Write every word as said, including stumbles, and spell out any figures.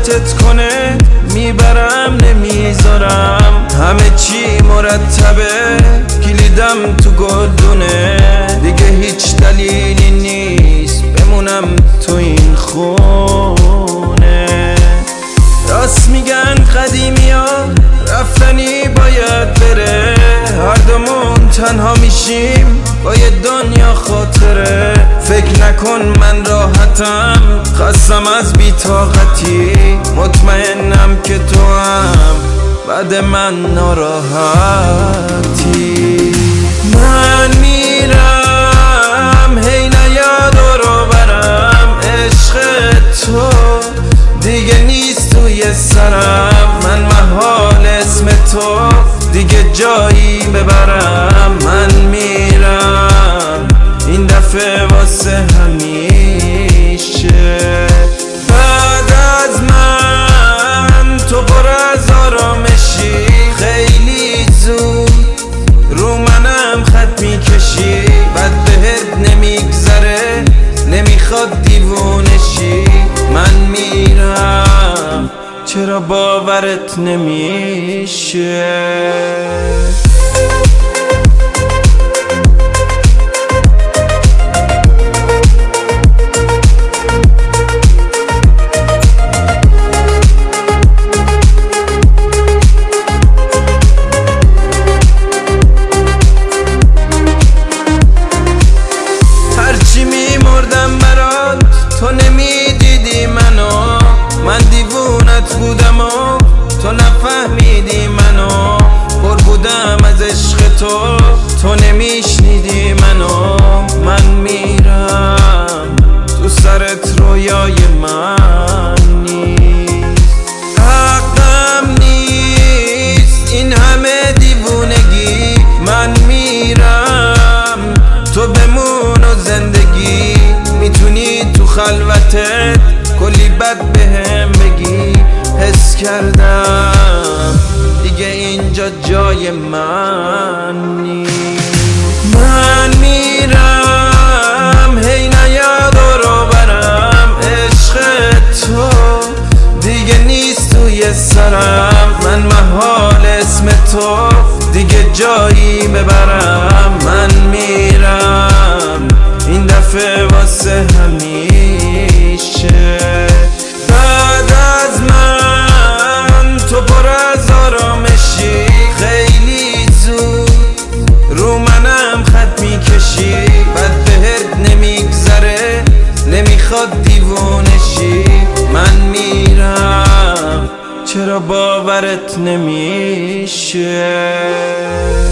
ناراحتت کنه میبرم نمیذارم، همه چی مرتبه، کلیدم تو گلدونه، دیگه هیچ دلیلی نیست بمونم تو این خونه. راست میگن قدیمی ها رفتنی باید بره، هر دومون تنها میشیم با یه دنیا خاطره. فکر نکن من راحتم، خستم از بی‌طاقتی، مطمئنم که تو هم بعد من ناراحتی. من میرم هی نیاد رو برم، عشق تو دیگه نیست توی سرم، من محال اسم تو دیگه جایی ببرم. من میرم این دفعه واسه همیشه، بعد از من تو پر از آرامشی، خیلی زود رو منم خط میکشی، بعد بهت نمیگذره نمیخواد دیوونشی. من میرم چرا باورت نمیشه. هرچی میمردم برات تو نمیدیدی منو، من دیوونت بودم و تو نفهمیدی منو، پر بودم از عشق تو تو نمیشنیدی منو. من میرم تو سرت رویای من نیست، حقم نیست این همه دیوونگی. من میرم تو بمون و زندگی، میتونی تو خلوتت کلی بد بهم بگی. حس کردم دیگه اینجا جای من نیست. من میرم هی نیاد رو برم، عشق تو دیگه نیست توی سرم، من محال اسم تو دیگه جایی ببرم. من میرم این دفعه واسه همیشه، بعد از من تو پر از آرامشی، خیلی زود رو منم خط میکشی، بعد بهت نمیگذره نمیخواد دیوونشی. من میرم چرا باورت نمیشه.